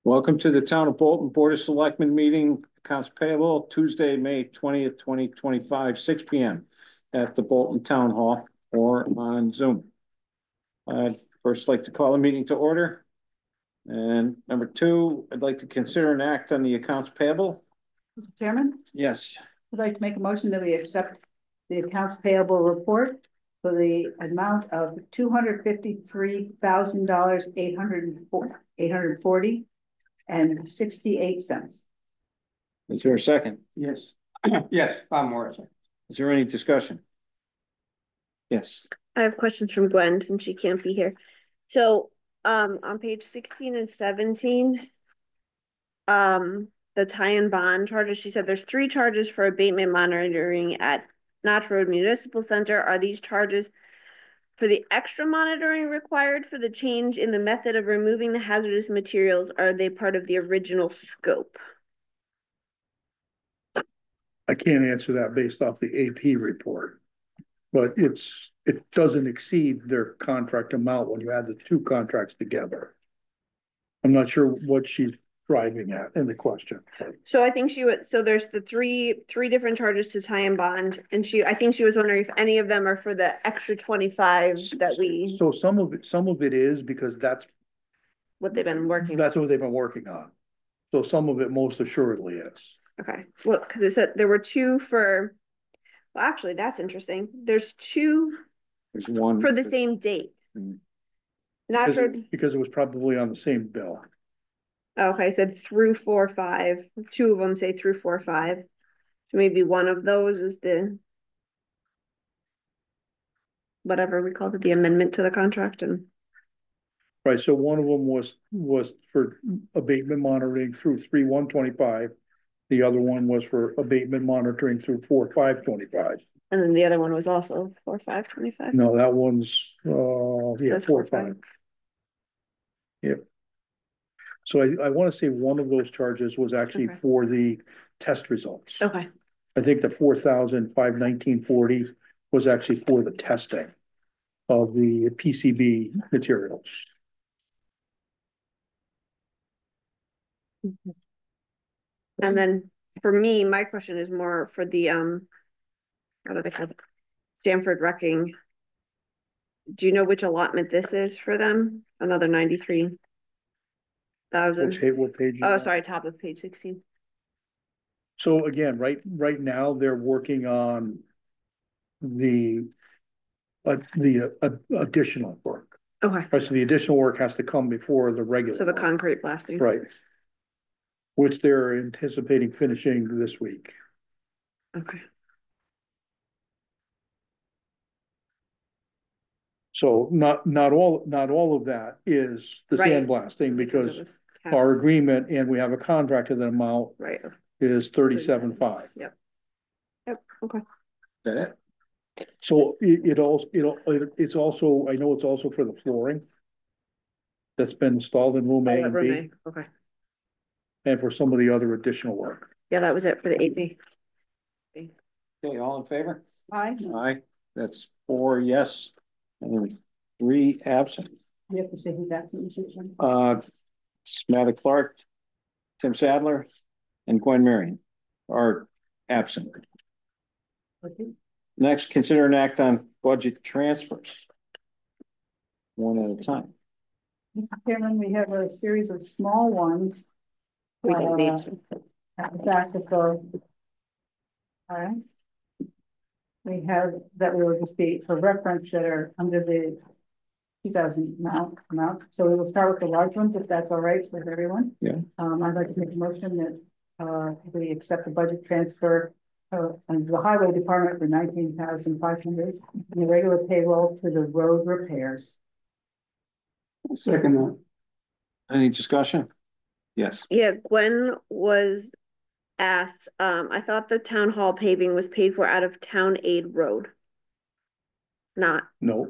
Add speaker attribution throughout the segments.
Speaker 1: Welcome to the Town of Bolton Board of Selectmen meeting, accounts payable, Tuesday, May 20th, 2025, 6 p.m. at the Bolton Town Hall or on Zoom. I'd first like to call the meeting to order. And number two, I'd like to consider an act on the accounts payable.
Speaker 2: Mr. Chairman,
Speaker 1: Yes.
Speaker 2: I'd like to make a motion that we accept the accounts payable report for the amount of $253,000, 840 and 68 cents.
Speaker 1: Is there a second?
Speaker 3: Yes. Yes, Bob Morrison.
Speaker 1: Is there any discussion? Yes.
Speaker 4: I have questions from Gwen since she can't be here. So, on page 16 and 17, the tie-in bond charges, she said there's 3 charges for abatement monitoring at Notch Road Municipal Center. Are these charges for the extra monitoring required for the change in the method of removing the hazardous materials? Are they part of the original scope?
Speaker 5: I can't answer that based off the AP report, but it doesn't exceed their contract amount when you add the 2 contracts together. I'm not sure what she's driving at in the question.
Speaker 4: So I think so there's the three different charges to tie and bond, and I think she was wondering if any of them are for the extra 25 that we.
Speaker 5: So some of it is because that's
Speaker 4: what they've been working.
Speaker 5: That's what they've been working on. So some of it most assuredly is.
Speaker 4: Okay, well, because it said there were 2 for, well, actually, that's interesting. There's 2
Speaker 1: There's one
Speaker 4: for the same date. Not
Speaker 5: because it was probably on the same bill.
Speaker 4: Okay, it said through 4/5. 2 of them say through 4/5. So maybe one of those is the whatever we called it, the amendment to the contract. And
Speaker 5: right, so one of them was for abatement monitoring through 3/1/25. The other one was for abatement monitoring through 4/5/25.
Speaker 4: And then the other one was also 4/5/25.
Speaker 5: No, that one's 4/5. Yep. So I want to say one of those charges was actually for the test results.
Speaker 4: Okay.
Speaker 5: I think the 4,519.40 was actually for the testing of the PCB materials.
Speaker 4: And then for me, my question is more for the what do they call it? Stanford Wrecking. Do you know which allotment this is for them? Another 93,000.
Speaker 5: What page?
Speaker 4: Oh, sorry, top of page 16.
Speaker 5: So again, right now they're working on the additional work.
Speaker 4: Okay.
Speaker 5: Right, so the additional work has to come before the regular.
Speaker 4: So the
Speaker 5: work.
Speaker 4: concrete blasting.
Speaker 5: Right. Which they're anticipating finishing this week.
Speaker 4: Okay.
Speaker 5: So not all of that is the sandblasting because our agreement and we have a contract of that amount is 37.5.
Speaker 4: Yep. Okay.
Speaker 1: Is that it?
Speaker 5: So it's also, I know it's also for the flooring that's been installed in room A and B.
Speaker 4: Okay.
Speaker 5: And for some of the other additional work.
Speaker 4: Yeah, that was it for the AP.
Speaker 1: Okay, all in favor?
Speaker 2: Aye.
Speaker 1: Aye. That's 4 yes and 3 absent.
Speaker 2: You have to say who's absent.
Speaker 1: Samantha Clark, Tim Sadler, and Gwen Marion are absent.
Speaker 2: Okay.
Speaker 1: Next, consider an act on budget transfers. One at a time.
Speaker 2: Mr. Chairman, we have a series of small ones.
Speaker 4: We can need
Speaker 2: at the back of the. All right. We have that will just be for reference that are under the 2,000 amount. So we will start with the large ones, if that's all right with everyone.
Speaker 1: Yeah.
Speaker 2: I'd like to make a motion that we accept the budget transfer of the highway department for 19,500 and the regular payroll to the road repairs.
Speaker 3: Second that.
Speaker 1: Any discussion? Yes.
Speaker 4: Yeah, Gwen was asked, I thought the town hall paving was paid for out of town aid road. No.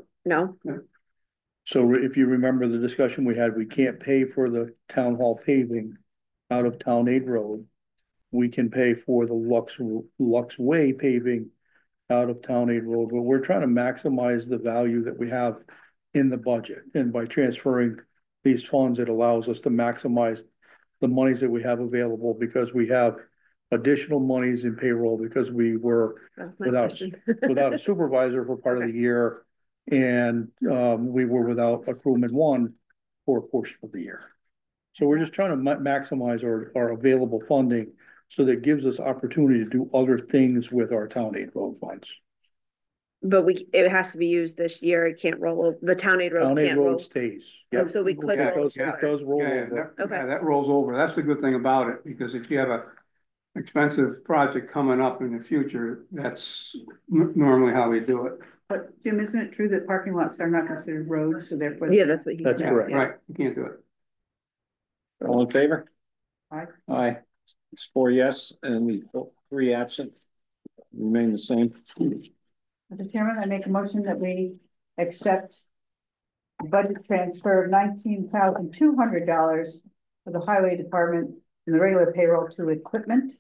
Speaker 5: So if you remember the discussion we had, we can't pay for the town hall paving out of town aid road. We can pay for the Lux Way paving out of town aid road, but we're trying to maximize the value that we have in the budget. And by transferring these funds, it allows us to maximize the monies that we have available, because we have additional monies in payroll, because we were
Speaker 4: That's my
Speaker 5: without,
Speaker 4: question.
Speaker 5: without a supervisor for part of the year. And, we were without a crewman one for a portion of the year. So we're just trying to maximize our available funding, so that gives us opportunity to do other things with our town aid road funds.
Speaker 4: But it has to be used this year. It can't roll over. The town aid road
Speaker 5: Town aid
Speaker 4: can't roll.
Speaker 5: road stays.
Speaker 4: Oh,
Speaker 5: Yep.
Speaker 4: so we could
Speaker 3: Yeah,
Speaker 4: roll.
Speaker 5: It does roll
Speaker 3: Yeah,
Speaker 5: over.
Speaker 3: that-
Speaker 4: Okay.
Speaker 3: yeah, that rolls over. That's the good thing about it, because if you have a expensive project coming up in the future, that's normally how we do it.
Speaker 2: But Jim, isn't it true that parking lots are not considered roads, so therefore?
Speaker 4: Yeah, that's what he
Speaker 5: That's
Speaker 4: said.
Speaker 3: Yeah,
Speaker 5: correct.
Speaker 3: right, you can't do it.
Speaker 1: All in favor?
Speaker 2: Aye.
Speaker 1: Aye. It's 4 yes, and the 3 absent remain the same.
Speaker 2: Mr. Chairman, I make a motion that we accept the budget transfer of $19,200 for the highway department and the regular payroll to equipment.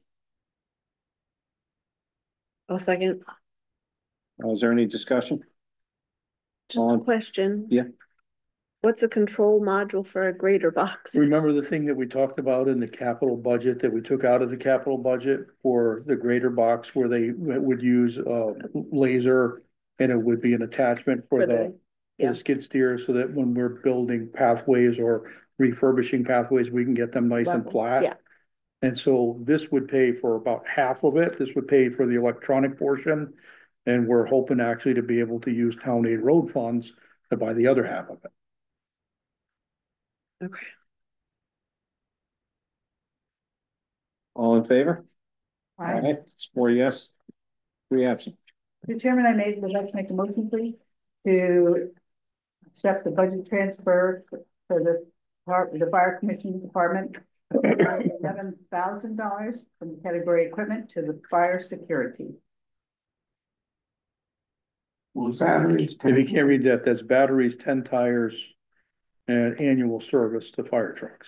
Speaker 4: I'll second.
Speaker 1: Is there any discussion?
Speaker 4: Just a question.
Speaker 1: Yeah.
Speaker 4: What's a control module for a grader box?
Speaker 5: Remember the thing that we talked about in the capital budget, that we took out of the capital budget for the grader box, where they would use a laser, and it would be an attachment for the
Speaker 4: yeah.
Speaker 5: skid steer, so that when we're building pathways or refurbishing pathways, we can get them nice and
Speaker 2: Level.
Speaker 5: flat.
Speaker 4: Yeah.
Speaker 5: And so this would pay for about half of it. This would pay for the electronic portion. And we're hoping actually to be able to use town aid road funds to buy the other half of it.
Speaker 4: Okay.
Speaker 1: All in favor?
Speaker 2: Aye.
Speaker 1: It's 4 yes, 3 absent.
Speaker 2: Mr. Chairman, would like to make a motion, please, to accept the budget transfer for the fire commission department. $11,000 from the category equipment to the fire security.
Speaker 3: Batteries.
Speaker 5: If you can't read that, that's batteries, 10 tires, and annual service to fire trucks.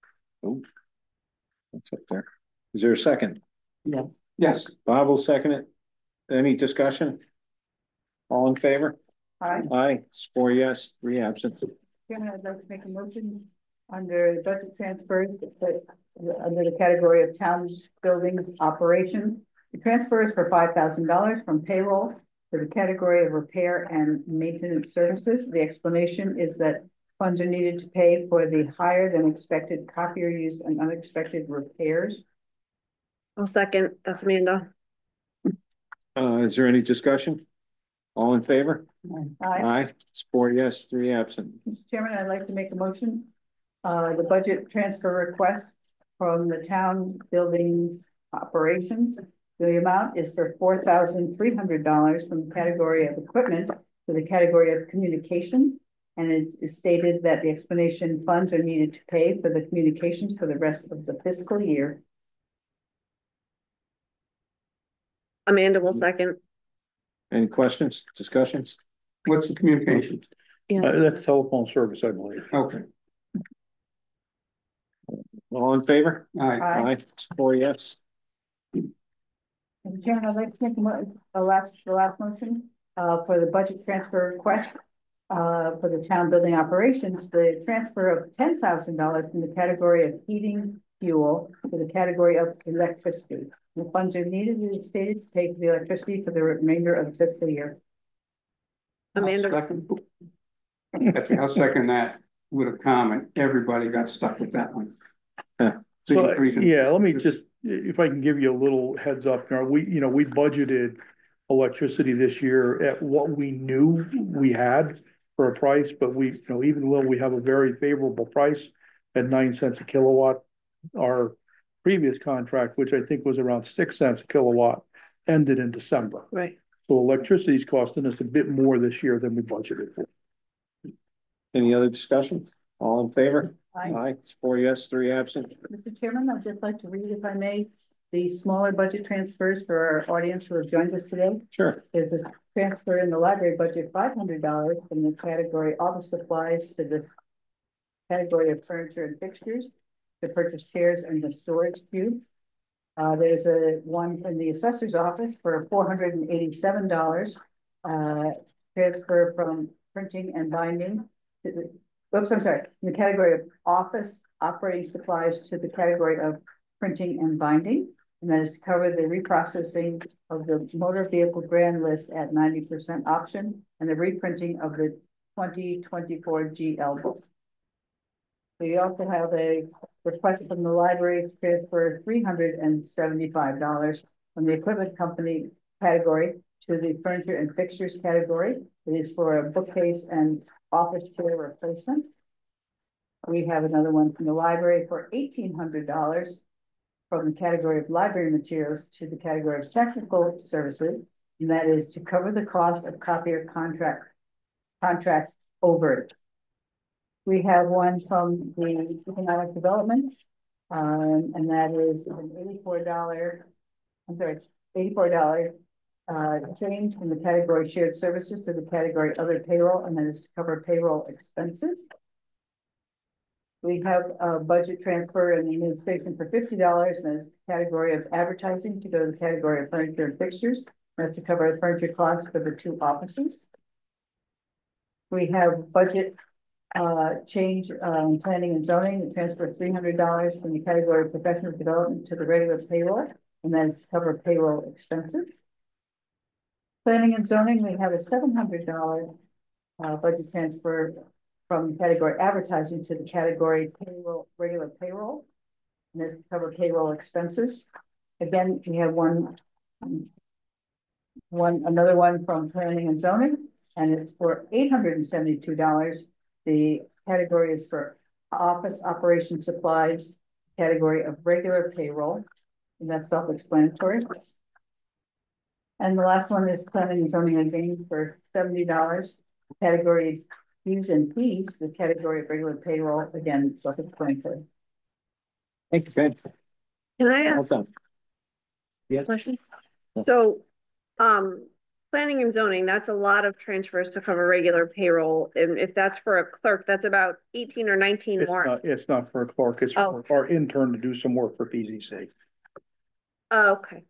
Speaker 1: That's up there. Is there a second?
Speaker 3: Yes,
Speaker 1: Bob will second it. Any discussion? All in favor?
Speaker 2: Aye.
Speaker 1: Aye, it's 4 yes, 3 absent.
Speaker 2: Chairman, I'd like to make a motion under budget transfers, under the category of towns, buildings, operation. The transfer is for $5,000 from payroll to the category of repair and maintenance services. The explanation is that funds are needed to pay for the higher than expected copier use and unexpected repairs.
Speaker 4: I'll second. That's Amanda.
Speaker 1: Is there any discussion? All in favor?
Speaker 2: Aye.
Speaker 1: Aye, it's 4 yes, 3 absent.
Speaker 2: Mr. Chairman, I'd like to make a motion. The budget transfer request from the town buildings operations. The amount is for $4,300 from the category of equipment to the category of communications. And it is stated that the explanation funds are needed to pay for the communications for the rest of the fiscal year.
Speaker 4: Amanda will second.
Speaker 1: Any questions, discussions?
Speaker 3: what's the communication?
Speaker 4: Yeah.
Speaker 5: That's telephone service, I believe.
Speaker 3: Okay,
Speaker 1: All in favor?
Speaker 3: aye,
Speaker 2: Aye.
Speaker 1: It's 4 yes.
Speaker 2: Mr. Chairman, I'd like to make the last motion, for the budget transfer request, for the town building operations, the transfer of $10,000 from the category of heating fuel to the category of electricity. The funds are needed, it is stated, to pay for the electricity for the remainder of the fiscal year.
Speaker 4: Amanda.
Speaker 3: I'll second that with a comment. Everybody got stuck with that one.
Speaker 1: Yeah.
Speaker 5: So, yeah, let me just, if I can give you a little heads up, we budgeted electricity this year at what we knew we had for a price, but even though we have a very favorable price at 9 cents a kilowatt, our previous contract, which I think was around 6 cents a kilowatt, ended in December.
Speaker 4: Right.
Speaker 5: So electricity is costing us a bit more this year than we budgeted for.
Speaker 1: Any other discussion? All in favor?
Speaker 2: Aye.
Speaker 1: Aye, it's 4 yes, 3 absent.
Speaker 2: Mr. Chairman, I'd just like to read, if I may, the smaller budget transfers for our audience who have joined us today.
Speaker 1: Sure.
Speaker 2: There's a transfer in the library budget, $500 from the category office supplies to the category of furniture and fixtures to purchase chairs and the storage cube. There's a one from the assessor's office for $487, transfer from printing and binding to the, oops, I'm sorry, in the category of office operating supplies to the category of printing and binding. And that is to cover the reprocessing of the motor vehicle grand list at 90% option and the reprinting of the 2024 GL book. We also have a request from the library to transfer $375 from the equipment company category to the furniture and fixtures category. It is for a bookcase and office chair replacement. We have another one from the library for $1,800 from the category of library materials to the category of technical services, and that is to cover the cost of copier contract overage. We have one from the economic development, and that is an $84 change from the category shared services to the category other payroll, and that is to cover payroll expenses. We have a budget transfer and administration for $50, and that is the category of advertising to go to the category of furniture and fixtures. That's to cover the furniture costs for the 2 offices. We have budget change planning and zoning, the transfer of $300 from the category of professional development to the regular payroll, and then to cover payroll expenses. Planning and zoning, we have a $700 budget transfer from the category advertising to the category payroll, regular payroll, and that's to cover payroll expenses. Again, we have another one from planning and zoning, and it's for $872. The category is for office operation supplies, category of regular payroll, and that's self-explanatory. And the last one is planning and zoning again for $70. Category fees and fees, the category of regular payroll, again, self-explanatory.
Speaker 1: Thanks, Ben.
Speaker 4: Can I
Speaker 1: Well
Speaker 4: ask
Speaker 1: done.
Speaker 4: a
Speaker 1: Yes.
Speaker 4: question? So, planning and zoning, that's a lot of transfers to cover regular payroll. And if that's for a clerk, that's about 18 or 19 more.
Speaker 5: It's not for a clerk, it's
Speaker 4: Oh.
Speaker 5: for our intern to do some work for PZC.
Speaker 4: Oh, okay.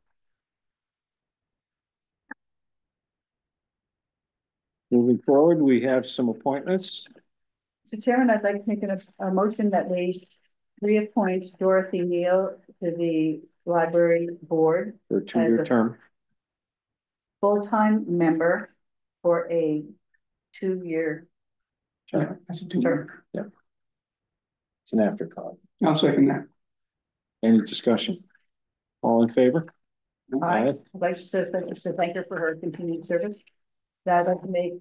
Speaker 1: Moving forward, we have some appointments.
Speaker 2: Mr. Chairman, I'd like to make a motion that we reappoint Dorothy Neal to the library board
Speaker 1: For a 2-year term.
Speaker 2: full-time member for a 2-year
Speaker 3: That's a 2.
Speaker 2: term.
Speaker 1: It's an afterthought.
Speaker 3: I'll second that.
Speaker 1: Any discussion? All in favor?
Speaker 2: I'd like to say thank her for her continued service. That I'd like to make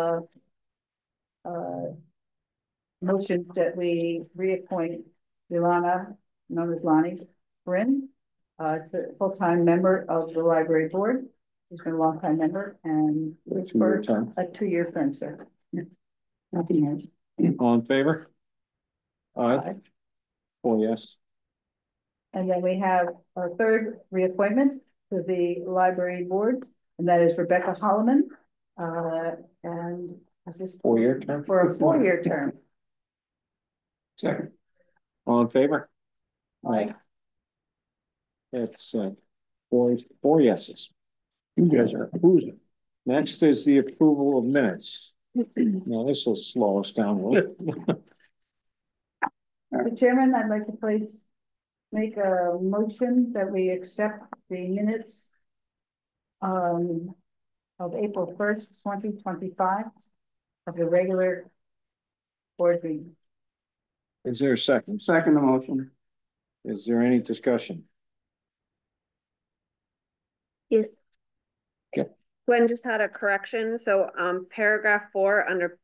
Speaker 2: motion that we reappoint Ilana, known as Lonnie Bryn, to full-time member of the library board. She's been a long time member and it's for
Speaker 1: 2-year term.
Speaker 2: a 2-year term, sir.
Speaker 1: All in favor? Aye.
Speaker 2: Aye.
Speaker 1: 4 yes.
Speaker 2: And then we have our third reappointment to the library board, and that is Rebecca Holloman. And is this
Speaker 1: 4-year term.
Speaker 2: for a 4-year term?
Speaker 3: Second.
Speaker 1: All in favor? Aye. It's 4 yeses.
Speaker 5: You guys are cruising.
Speaker 1: Next is the approval of minutes. Now, this will slow us down a little.
Speaker 2: Mr. Chairman, I'd like to make a motion that we accept the minutes of April 1st, 2025 of the regular board meeting.
Speaker 1: Is there a second?
Speaker 3: Second the motion.
Speaker 1: Is there any discussion?
Speaker 4: Yes.
Speaker 1: Okay.
Speaker 4: Gwen just had a correction. So, paragraph 4 under,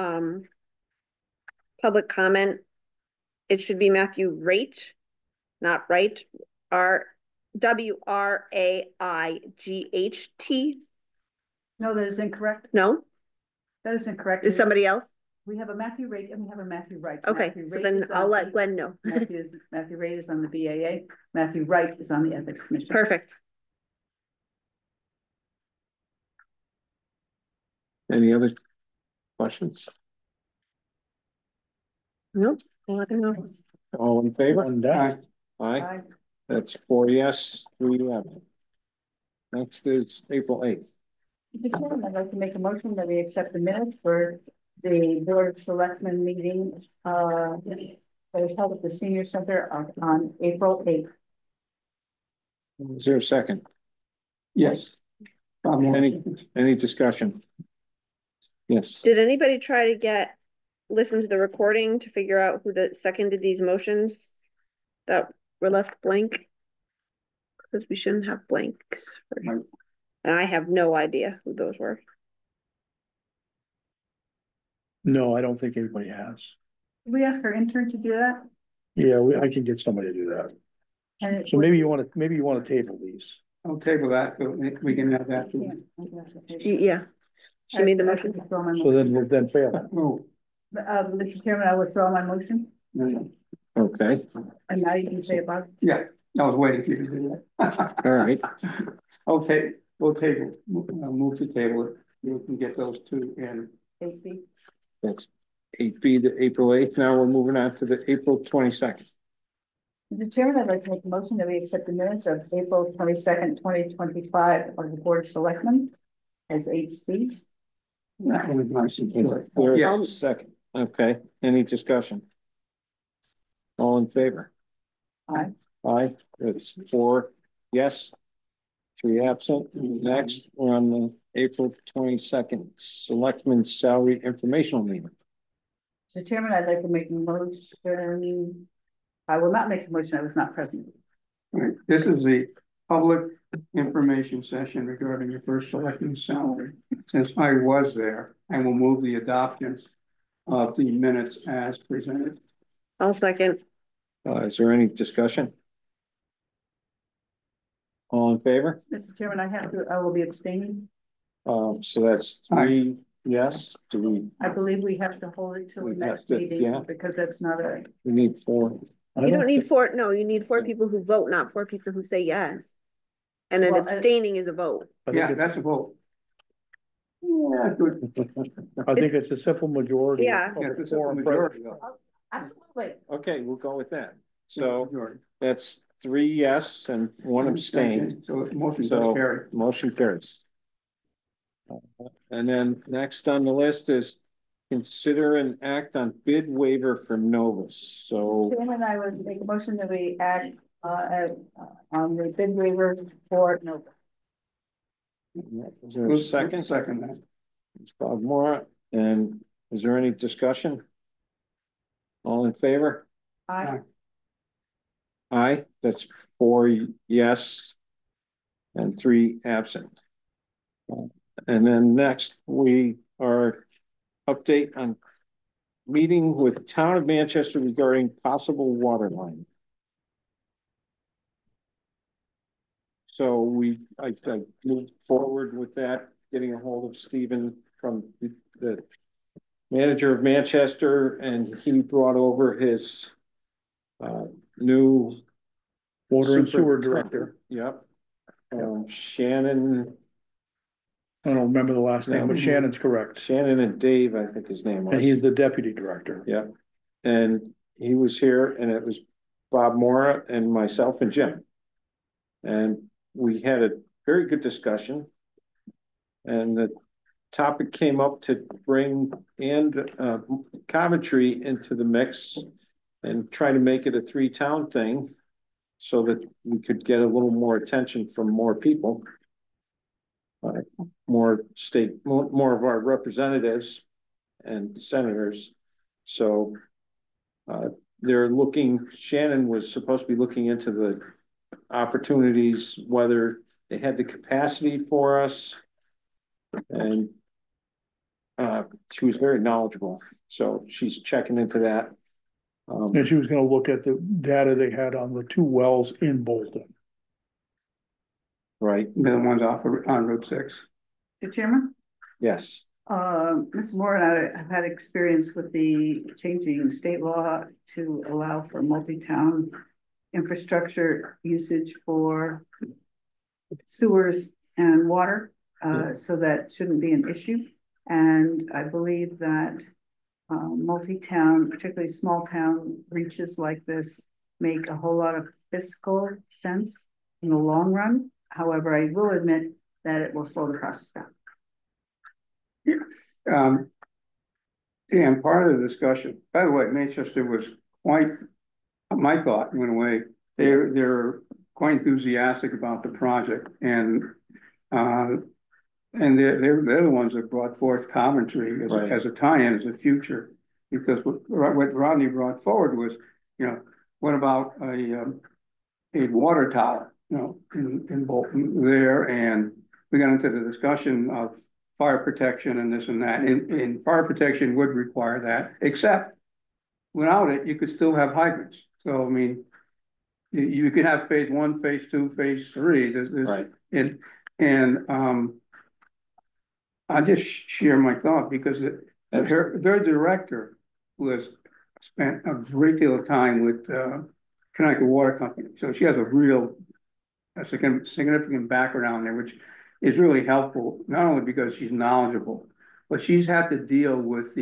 Speaker 4: public comment, it should be Matthew Raight, not right. WRAIGHT.
Speaker 2: No, that is incorrect.
Speaker 4: No,
Speaker 2: That is incorrect.
Speaker 4: is somebody else?
Speaker 2: We have a Matthew Raight and we have a Matthew Wright.
Speaker 4: Okay,
Speaker 2: Matthew
Speaker 4: so
Speaker 2: Raight
Speaker 4: then
Speaker 2: is on
Speaker 4: I'll let
Speaker 2: the-
Speaker 4: Gwen know.
Speaker 2: Matthew Raight is on the BAA. Matthew Wright is on the Ethics Commission.
Speaker 4: Perfect.
Speaker 1: Any other questions?
Speaker 4: Nope. I'll let them know.
Speaker 1: All in favor?
Speaker 5: One down.
Speaker 1: Aye.
Speaker 2: Aye.
Speaker 1: That's 4 yes, 3 absent. Next is April 8th.
Speaker 2: Mr. Chairman, I'd like to make a motion that we accept the minutes for the Board of Selectmen meeting, that is held at the senior center on April 8th.
Speaker 1: Is there a second?
Speaker 3: Yes.
Speaker 1: Any discussion? Yes.
Speaker 4: Did anybody try to listen to the recording to figure out who seconded these motions that were left blank? Because we shouldn't have blanks.
Speaker 3: Right.
Speaker 4: And I have no idea who those were.
Speaker 5: No, I don't think anybody has.
Speaker 2: Did we ask our intern to do that?
Speaker 5: Yeah, I can get somebody to do that.
Speaker 2: And it
Speaker 5: So
Speaker 2: was-
Speaker 5: maybe you wanna table these.
Speaker 3: I'll table that, but we can have that.
Speaker 2: Yeah.
Speaker 4: Yeah, she made the motion.
Speaker 2: Withdraw my
Speaker 5: So
Speaker 2: motion.
Speaker 5: then fail.
Speaker 3: Oh,
Speaker 2: Mr. Chairman, I withdraw my motion,
Speaker 3: no.
Speaker 1: Okay,
Speaker 2: and now you can say about.
Speaker 3: Yeah, I was waiting for you to do that.
Speaker 1: all right.
Speaker 3: Okay, we'll table, move to table it. We can get those two in.
Speaker 2: 8B.
Speaker 1: That's 8B to April 8th. Now we're moving on to the April 22nd.
Speaker 2: Mr. Chairman, I'd like to make a motion that we accept the minutes of April 22nd, 2025 of the Board of Selectmen as 8C.
Speaker 3: That was nice and
Speaker 1: Is
Speaker 3: short.
Speaker 1: there
Speaker 3: Yeah.
Speaker 1: a second? Okay, any discussion? All in favor?
Speaker 2: Aye.
Speaker 1: Aye, it's 4 yes, 3 absent. Next, we're on the April 22nd Selectmen Salary Informational Meeting.
Speaker 2: Mr. Chairman, I'd like to make a motion. I will not make a motion. I was not present.
Speaker 3: All right, this is the public information session regarding your first selectman salary. Since I was there, I will move the adoption of the minutes as presented.
Speaker 4: I'll second.
Speaker 1: Is there any discussion? All in favor?
Speaker 2: Mr. Chairman, I will be abstaining.
Speaker 1: So that's 3 yes. Do
Speaker 2: I believe we have to hold it till
Speaker 1: We
Speaker 2: the
Speaker 1: have
Speaker 2: next
Speaker 1: to,
Speaker 2: meeting
Speaker 1: yeah.
Speaker 2: because that's not
Speaker 1: we need 4?
Speaker 4: You don't need you need 4 people who vote, not 4 people who say yes. And an
Speaker 2: Well,
Speaker 4: abstaining is a vote.
Speaker 3: Yeah, that's a vote. Yeah, good.
Speaker 5: I think it's a simple majority.
Speaker 4: Yeah.
Speaker 3: Yeah, it's a majority.
Speaker 2: Absolutely.
Speaker 1: Okay, we'll go with that. So
Speaker 3: Majority.
Speaker 1: that's 3 yes and 1 abstained.
Speaker 3: So motion
Speaker 1: So
Speaker 3: carried.
Speaker 1: motion carries. And then next on the list is consider an act on bid waiver for Novus. So
Speaker 2: Chairman, I would make a motion that we act on the bid waiver for Nova.
Speaker 1: is there a second?
Speaker 3: Second that.
Speaker 1: It's Bob Moore. And is there any discussion? All in favor?
Speaker 2: Aye.
Speaker 1: Aye, that's 4 yes and 3 absent. And then next, we are update on meeting with Town of Manchester regarding possible water line. So I moved forward with that, getting a hold of Stephen from the manager of Manchester, and he brought over his new
Speaker 5: Water and sewer
Speaker 1: superintendent.
Speaker 5: director.
Speaker 1: Yep. Shannon
Speaker 5: I don't remember the last name, but Shannon's correct.
Speaker 1: and Dave, I think his name was.
Speaker 5: And he's the deputy director.
Speaker 1: Yeah, and he was here and it was Bob Mora and myself and Jim. And we had a very good discussion. And the topic came up to bring Coventry into the mix and try to make it a 3-town thing so that we could get a little more attention from more people. More of our representatives and senators. So they're looking, Shannon was supposed to be looking into the opportunities, whether they had the capacity for us. And she was very knowledgeable. So she's checking into that.
Speaker 5: And she was gonna look at the data they had on the 2 wells in Bolton.
Speaker 1: Right,
Speaker 3: The ones on Route 6.
Speaker 2: Mr. Chairman?
Speaker 1: yes.
Speaker 2: Ms. Moore and I have had experience with the changing state law to allow for multi-town infrastructure usage for sewers and water, so that shouldn't be an issue. And I believe that multi-town, particularly small town reaches like this, make a whole lot of fiscal sense in the long run. However, I will admit that it will slow the process down.
Speaker 3: And part of the discussion, by the way, Manchester was quite, my thought went away. They're quite enthusiastic about the project and they're the ones that brought forth Coventry
Speaker 1: Right.
Speaker 3: as a tie-in, as a future. Because what Rodney brought forward was, what about a water tower, in Bolton there, and we got into the discussion of fire protection and this and that, and fire protection would require that, except without it, you could still have hydrants. So, I mean, you could have phase 1, phase 2, phase 3.
Speaker 1: Right.
Speaker 3: And I just share my thought because their director spent a great deal of time with Connecticut Water Company. So she has a significant background there, which is really helpful, not only because she's knowledgeable, but she's had to deal with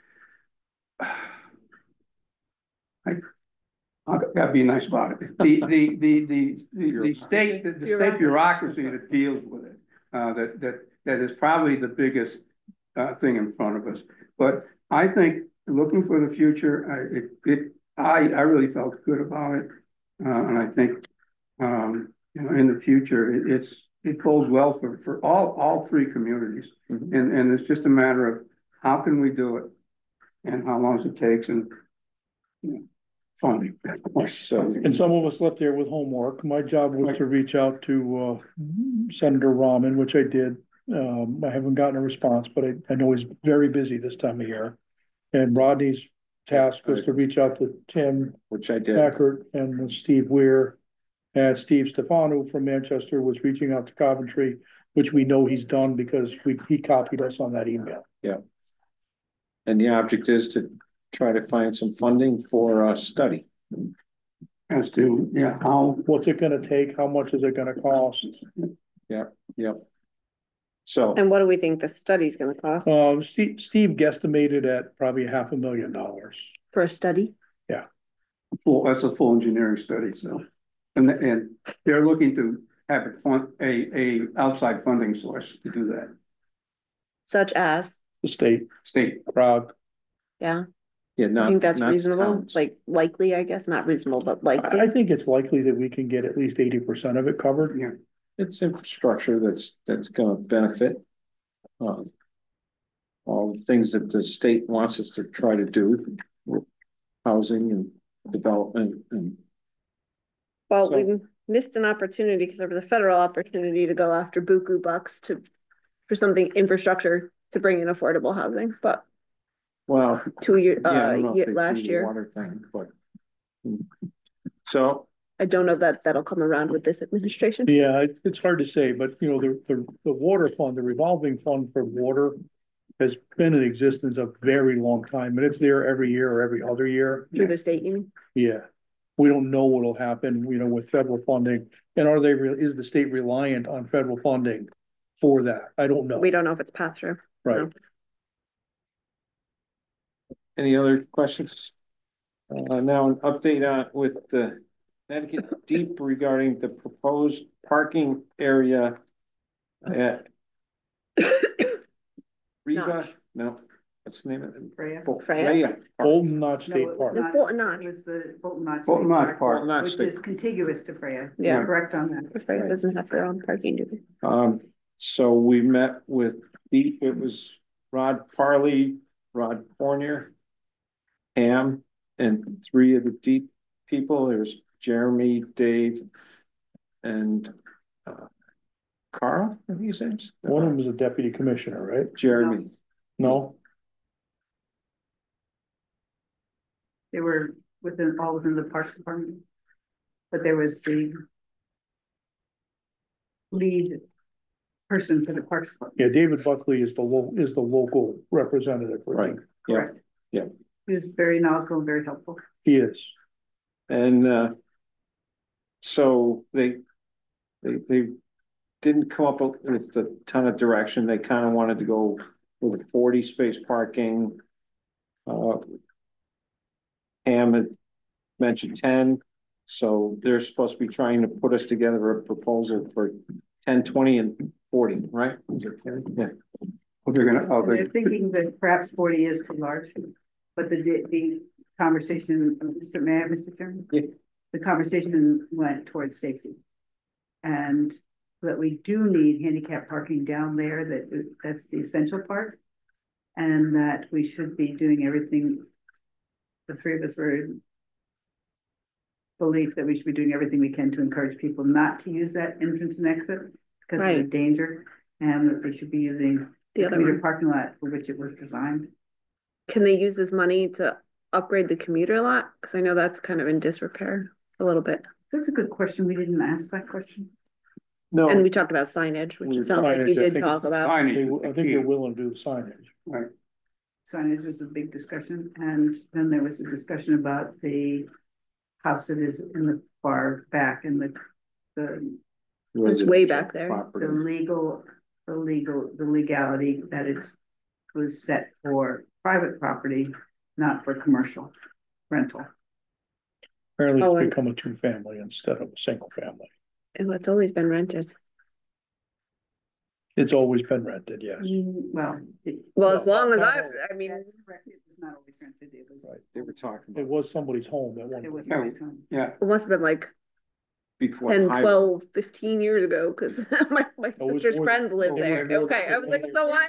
Speaker 3: I gotta be nice about it. The state bureaucracy that deals with it, that is probably the biggest thing in front of us. But I think looking for the future, I really felt good about it, and I think in the future it bodes well for all three communities, and it's just a matter of how can we do it, and how long it takes, and funding.
Speaker 1: So,
Speaker 5: And some of us left there with homework. My job was to reach out to Senator Rahman, which I did. I haven't gotten a response, but I know he's very busy this time of year. And Rodney's task was to reach out to Tim
Speaker 1: which I did.
Speaker 5: Packard and Steve Weir. And Steve Stefano from Manchester was reaching out to Coventry, which we know he's done because he copied us on that email.
Speaker 1: Yeah. And the object is to try to find some funding for a study.
Speaker 3: As to,
Speaker 5: What's it gonna take? How much is it gonna cost?
Speaker 1: Yep. So,
Speaker 4: And what do we think the study's gonna cost
Speaker 5: Steve guesstimated at probably $500,000.
Speaker 4: for a study?
Speaker 3: that's a full engineering study, so. And they're looking to have it fund a outside funding source to do that.
Speaker 4: Such as,
Speaker 5: The state, Prague.
Speaker 4: yeah,
Speaker 1: yeah,
Speaker 4: I think that's
Speaker 1: not
Speaker 4: reasonable,
Speaker 1: towns.
Speaker 4: like likely, I guess, not reasonable, but likely.
Speaker 5: I think it's likely that we can get at least 80% of it covered.
Speaker 3: Yeah.
Speaker 1: It's infrastructure that's gonna benefit. All the things that the state wants us to try to do, with housing and development and.
Speaker 4: Well,
Speaker 1: So-
Speaker 4: we missed an opportunity because there was a federal opportunity to go after buku bucks for something infrastructure to bring in affordable housing, but
Speaker 1: Well,
Speaker 4: 2 year,
Speaker 1: yeah, I don't know if they do
Speaker 4: last
Speaker 1: the
Speaker 4: year.
Speaker 1: water thing, but. So,
Speaker 4: I don't know that that'll come around with this administration.
Speaker 5: Yeah, it's hard to say, but the water fund, the revolving fund for water has been in existence a very long time, and it's there every year or every other year.
Speaker 4: Through the state, you mean?
Speaker 5: Yeah. We don't know what'll happen, with federal funding. And is the state reliant on federal funding for that? I don't know.
Speaker 4: We don't know if it's passed through.
Speaker 5: Right.
Speaker 1: any other questions? Now an update with the Connecticut Deep regarding the proposed parking area at Riga,
Speaker 4: Notch.
Speaker 1: no, what's the name of it?
Speaker 2: Freya.
Speaker 1: Freya.
Speaker 5: Bolton Notch
Speaker 2: No,
Speaker 5: State
Speaker 2: it was
Speaker 5: Park.
Speaker 4: It's
Speaker 2: not.
Speaker 4: Bolton Notch.
Speaker 2: It was the Bolton Notch.
Speaker 3: Bolton
Speaker 2: State
Speaker 3: Notch
Speaker 2: Park,
Speaker 3: Park.
Speaker 1: Bolton Notch
Speaker 2: which
Speaker 1: State.
Speaker 2: is contiguous to Freya.
Speaker 4: Yeah.
Speaker 2: You're correct on that.
Speaker 4: Freya doesn't have their own parking, do they?
Speaker 1: So we met with Deep, it was Rod Parley, Rod Fournier, Pam, and 3 of the Deep people. There's Jeremy, Dave, and Carl, I think his name's.
Speaker 5: One of them is a deputy commissioner, right?
Speaker 1: Jeremy.
Speaker 5: No?
Speaker 2: They were all within the Parks Department. But there was the lead person for the Parks Department.
Speaker 5: Yeah, David Buckley is the local representative for
Speaker 1: Right.
Speaker 5: him.
Speaker 1: Yeah.
Speaker 2: Correct.
Speaker 1: Yeah.
Speaker 2: He was very knowledgeable and very helpful.
Speaker 5: He is.
Speaker 1: And so they didn't come up with a ton of direction. They kind of wanted to go with a 40 space parking. Pam had mentioned 10, so they're supposed to be trying to put us together a proposal for 10, 20, and 40, right? Yeah.
Speaker 3: They're
Speaker 2: They're thinking that perhaps 40 is too large, but the conversation, may I, Mr. Chairman?
Speaker 1: Yeah.
Speaker 2: The conversation went towards safety. And that we do need handicap parking down there, that's the essential part. And that we should be doing everything, the three of us were in belief that we should be doing everything we can to encourage people not to use that entrance and exit because of the
Speaker 4: Right.
Speaker 2: danger, and that they should be using
Speaker 4: The
Speaker 2: the
Speaker 4: other
Speaker 2: commuter
Speaker 4: one.
Speaker 2: parking lot for which it was designed.
Speaker 4: Can they use this money to upgrade the commuter lot? Cause I know that's kind of in disrepair a little bit.
Speaker 2: That's a good question. We didn't ask that question.
Speaker 1: No,
Speaker 4: And we talked about signage, which it sounds like
Speaker 5: Signage,
Speaker 4: you
Speaker 5: I
Speaker 4: did
Speaker 5: think-
Speaker 4: talk about.
Speaker 3: Signage
Speaker 5: I
Speaker 3: is
Speaker 5: think
Speaker 3: the
Speaker 5: they're
Speaker 3: key.
Speaker 5: willing to do the signage.
Speaker 3: Right,
Speaker 2: Signage was a big discussion, and then there was a discussion about the house that is in the far back and the
Speaker 4: It's way back there.
Speaker 1: property.
Speaker 2: the legality that was set for private property, not for commercial rental.
Speaker 5: Apparently
Speaker 4: Oh,
Speaker 5: it's
Speaker 4: and-
Speaker 5: become a two-family instead of a single family.
Speaker 4: And it's always been rented.
Speaker 5: It's always been rented, yes.
Speaker 2: Well.
Speaker 4: Well, as
Speaker 5: Well,
Speaker 4: long as
Speaker 5: not
Speaker 4: I mean,
Speaker 2: That's correct. It was not always rented. It was.
Speaker 5: Right.
Speaker 1: They were talking
Speaker 5: It
Speaker 1: about
Speaker 5: was somebody's home at one
Speaker 2: It
Speaker 5: point.
Speaker 2: was.
Speaker 3: Yeah.
Speaker 2: somebody's home.
Speaker 3: yeah,
Speaker 4: it must have been like
Speaker 1: before.
Speaker 4: 10,
Speaker 1: high-
Speaker 4: 12, 15 years ago, cause my
Speaker 5: was
Speaker 4: sister's
Speaker 5: more-
Speaker 4: friends lived
Speaker 5: it was
Speaker 4: there.
Speaker 5: more
Speaker 4: Okay, I was like,
Speaker 5: than-
Speaker 4: it's a while.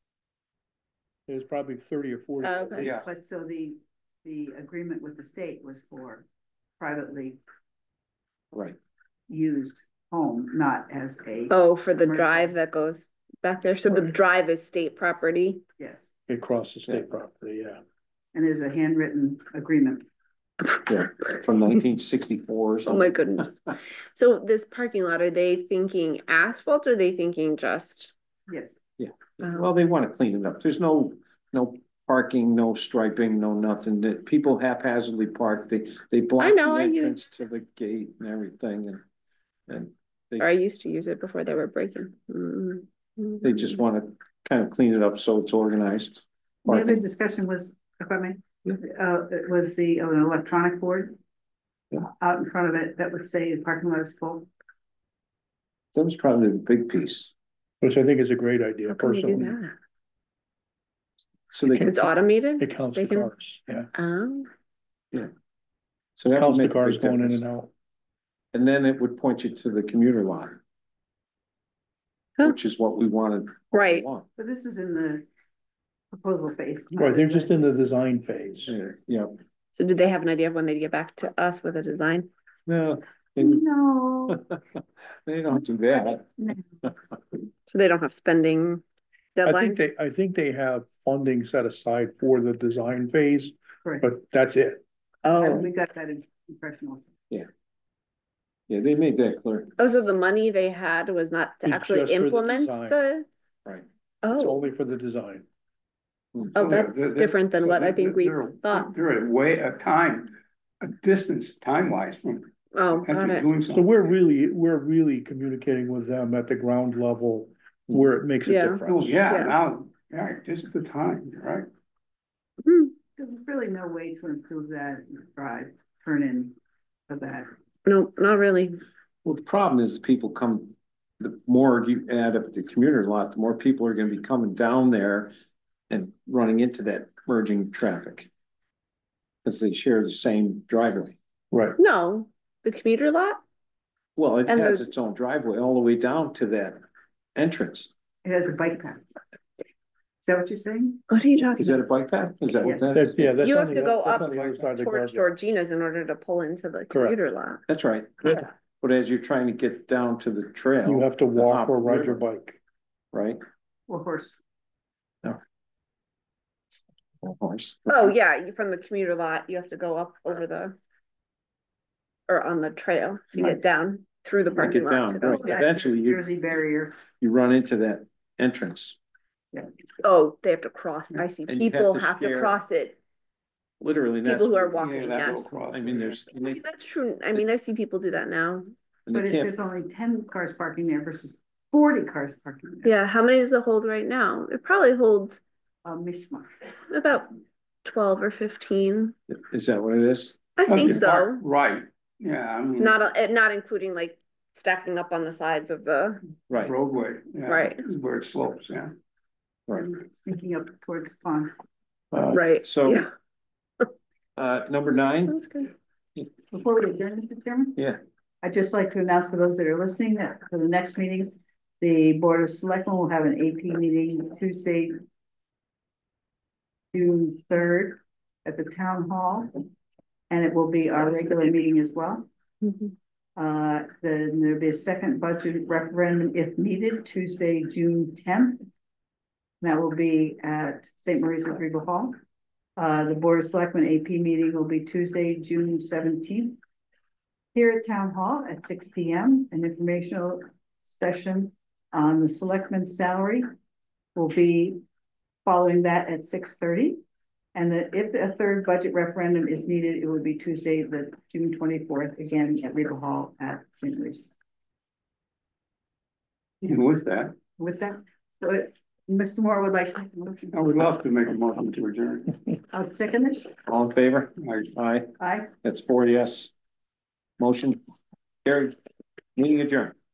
Speaker 5: It was probably 30 or 40.
Speaker 4: Oh, okay.
Speaker 3: yeah.
Speaker 2: But so the agreement with the state was for privately
Speaker 1: Right,
Speaker 2: used home, not as a,
Speaker 4: Oh, for the
Speaker 2: Commercial.
Speaker 4: drive that goes back there. So the drive is state property.
Speaker 2: yes.
Speaker 5: It crossed the state property, yeah.
Speaker 2: And there's a handwritten agreement.
Speaker 1: yeah, from 1964 or
Speaker 4: Oh
Speaker 1: something.
Speaker 4: my goodness. So this parking lot, are they thinking asphalt or are they thinking just?
Speaker 2: Yes.
Speaker 1: Well, they want to clean it up. There's no parking, no striping, no nothing. That people haphazardly park. They block
Speaker 4: know,
Speaker 1: the
Speaker 4: I use-
Speaker 1: entrance to the gate and everything, and
Speaker 4: Or I used to use it before they were breaking.
Speaker 1: they just want to kind of clean it up so it's organized.
Speaker 2: The other
Speaker 1: Parking.
Speaker 2: discussion was, if I may,
Speaker 1: Yeah.
Speaker 2: it was the an electronic board.
Speaker 1: Yeah.
Speaker 2: Out in front of it that would say the parking lot is full.
Speaker 1: That was probably the big piece.
Speaker 5: Which I think is a great idea
Speaker 4: How can we do
Speaker 5: personally.
Speaker 4: that?
Speaker 1: So they can,
Speaker 4: It's automated?
Speaker 5: It counts
Speaker 4: They
Speaker 5: the
Speaker 4: can-
Speaker 5: cars, yeah.
Speaker 1: so that would
Speaker 5: Counts the
Speaker 1: make a
Speaker 5: cars
Speaker 1: big
Speaker 5: going in
Speaker 1: difference.
Speaker 5: and out.
Speaker 1: And then it would point you to the commuter lot.
Speaker 4: Huh.
Speaker 1: Which is what we wanted.
Speaker 4: Right.
Speaker 2: But this is in the proposal phase. not
Speaker 5: Right, they're
Speaker 2: in
Speaker 5: just in the design phase.
Speaker 1: Yeah,
Speaker 4: So did they have an idea of when they'd get back to us with a design?
Speaker 1: no,
Speaker 2: No.
Speaker 1: they don't do that.
Speaker 4: So they don't have spending deadlines?
Speaker 5: I think they have funding set aside for the design phase,
Speaker 2: Correct.
Speaker 5: but that's it.
Speaker 4: Oh,
Speaker 2: We got that impression also.
Speaker 1: Yeah, they made that clear.
Speaker 4: oh, so the money they had was not to
Speaker 5: It's
Speaker 4: actually
Speaker 5: just for the
Speaker 4: implement
Speaker 5: design.
Speaker 4: the,
Speaker 1: Right.
Speaker 5: It's
Speaker 4: oh,
Speaker 5: only for the design.
Speaker 4: oh, that's different than what I think we thought.
Speaker 3: They're a distance time-wise from
Speaker 4: Oh, got
Speaker 3: actually
Speaker 4: it.
Speaker 3: doing
Speaker 5: So
Speaker 3: something.
Speaker 5: we're really communicating with them at the ground level where it makes a
Speaker 4: Yeah.
Speaker 3: Oh,
Speaker 5: difference.
Speaker 3: yeah,
Speaker 4: Yeah.
Speaker 3: now, yeah, this is the time, you're right?
Speaker 4: Hmm,
Speaker 2: There's really no way to improve that drive, turn in for that.
Speaker 4: no, not really.
Speaker 1: Well, the problem is people come, the more you add up the commuter lot, the more people are gonna be coming down there and running into that merging traffic. Cause they share the same driveway.
Speaker 5: Right.
Speaker 4: No, the commuter lot?
Speaker 1: Well, it
Speaker 4: And
Speaker 1: has
Speaker 4: the-
Speaker 1: its own driveway all the way down to that entrance.
Speaker 2: It has a bike path. Is that what you're saying?
Speaker 4: What are you talking
Speaker 1: Is
Speaker 4: about?
Speaker 1: that a bike path? Is that what that
Speaker 5: That's,
Speaker 1: is?
Speaker 5: yeah, that's
Speaker 4: You
Speaker 5: on
Speaker 4: have
Speaker 5: the
Speaker 4: to go
Speaker 5: that's
Speaker 4: up
Speaker 5: on the other side of the
Speaker 4: Towards
Speaker 5: guardrail.
Speaker 4: Georgina's in order to pull into the commuter lot.
Speaker 1: That's right.
Speaker 4: Yeah.
Speaker 1: But as you're trying to get down to the trail.
Speaker 5: You have to
Speaker 1: the
Speaker 5: walk
Speaker 1: Hopper
Speaker 5: or ride your
Speaker 1: River,
Speaker 5: bike.
Speaker 1: Right?
Speaker 2: Or horse?
Speaker 1: Or horse.
Speaker 4: Oh, yeah, from the commuter lot, you have to go up over or on the trail to
Speaker 1: Right.
Speaker 4: get down through the
Speaker 1: To
Speaker 4: parking
Speaker 1: get
Speaker 4: lot
Speaker 1: down,
Speaker 4: to go.
Speaker 1: right. Eventually you-
Speaker 2: Jersey barrier.
Speaker 1: You run into that entrance,
Speaker 4: Oh, they have to cross. I see.
Speaker 1: And you have
Speaker 4: People
Speaker 1: to
Speaker 4: have to
Speaker 1: share-
Speaker 4: cross it.
Speaker 1: literally. That's
Speaker 4: People who are
Speaker 3: Yeah,
Speaker 4: walking,
Speaker 3: that
Speaker 4: yes.
Speaker 3: little cross.
Speaker 1: I mean, there's, and they,
Speaker 4: That's true. I mean, I see people do that now.
Speaker 1: and
Speaker 2: But
Speaker 1: they
Speaker 2: if
Speaker 1: can't,
Speaker 2: there's only 10 cars parking there versus 40 cars parking there.
Speaker 4: Yeah, how many does it hold right now? It probably holds
Speaker 2: A mishmash.
Speaker 4: about 12 or 15.
Speaker 1: is that what it is?
Speaker 4: I think
Speaker 3: If parked
Speaker 4: so.
Speaker 3: Right, yeah, I mean.
Speaker 4: Not including like stacking up on the sides of the,
Speaker 1: Right,
Speaker 3: Roadway, yeah.
Speaker 4: Right.
Speaker 3: Where it slopes, yeah.
Speaker 1: right.
Speaker 2: Sneaking up towards the pond.
Speaker 1: Uh,
Speaker 4: right,
Speaker 1: So
Speaker 4: yeah.
Speaker 1: Number 9,
Speaker 4: That's good.
Speaker 2: Before we adjourn, Mr. Chairman,
Speaker 1: yeah,
Speaker 2: I'd just like to announce for those that are listening that for the next meetings, the Board of Selectmen will have an AP meeting Tuesday, June 3rd at the Town Hall. And it will be our regular meeting as well.
Speaker 4: Mhm.
Speaker 2: Then there'll be a second budget referendum if needed, Tuesday, June 10th. That will be at St. Mary's at Regal Hall. The Board of Selectmen AP meeting will be Tuesday, June 17th. Here at Town Hall at 6 p.m. An informational session on the selectmen's salary will be following that at 6:30. And that if a third budget referendum is needed, it would be Tuesday, the June 24th, again at Regal Hall at St. Louis.
Speaker 3: And with that,
Speaker 2: With that, Mr. Moore would like,
Speaker 3: I would love to make a motion to adjourn.
Speaker 2: I'll second this.
Speaker 1: all in favor?
Speaker 3: I
Speaker 1: Aye,
Speaker 2: Aye.
Speaker 1: that's 4 yes. Motion carried, meeting adjourned.